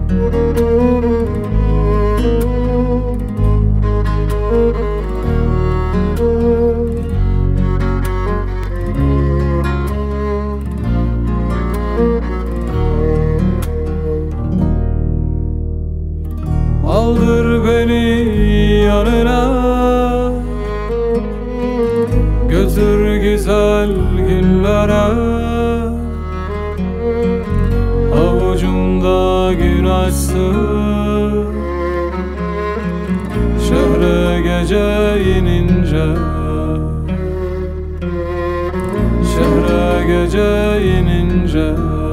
Aldır beni yanına, götür güzel günlere. Avucumda gün açsın, şehre gece inince. Şehre gece inince.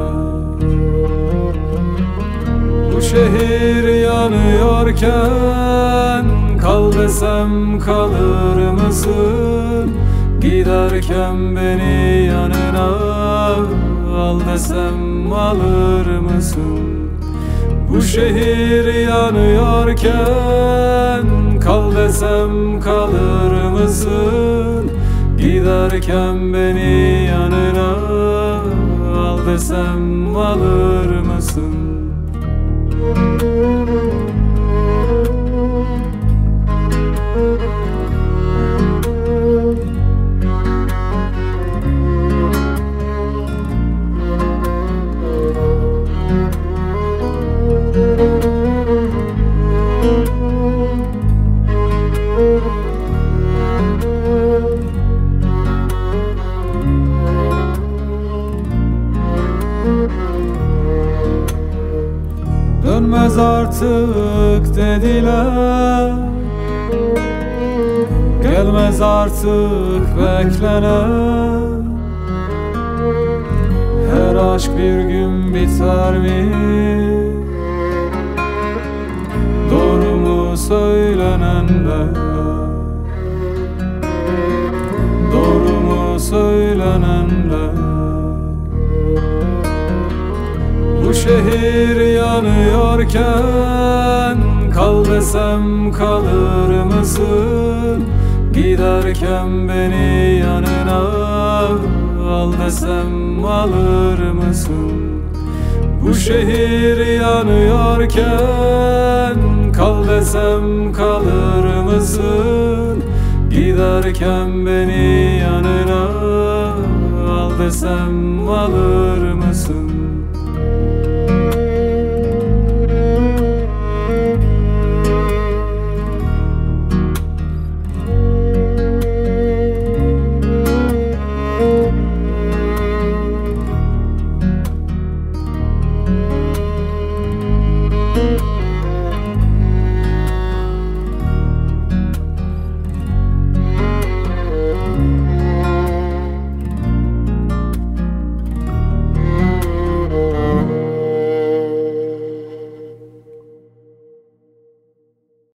Bu şehir yanıyorken kal desem kalır mısın? Giderken beni yanına al desem alır mısın? Bu şehir yanıyorken kal desem kalır mısın? Giderken beni yanına al desem alır mısın? Dönmez artık dediler, gelmez artık beklenen. Her aşk bir gün biter mi? Doğru mu söylenenler? Doğru mu söylenenler? Bu şehir yanıyorken kal desem kalır mısın? Giderken beni yanına al desem alır mısın? Bu şehir yanıyorken kal desem kalır mısın? Giderken beni yanına al desem alır mısın?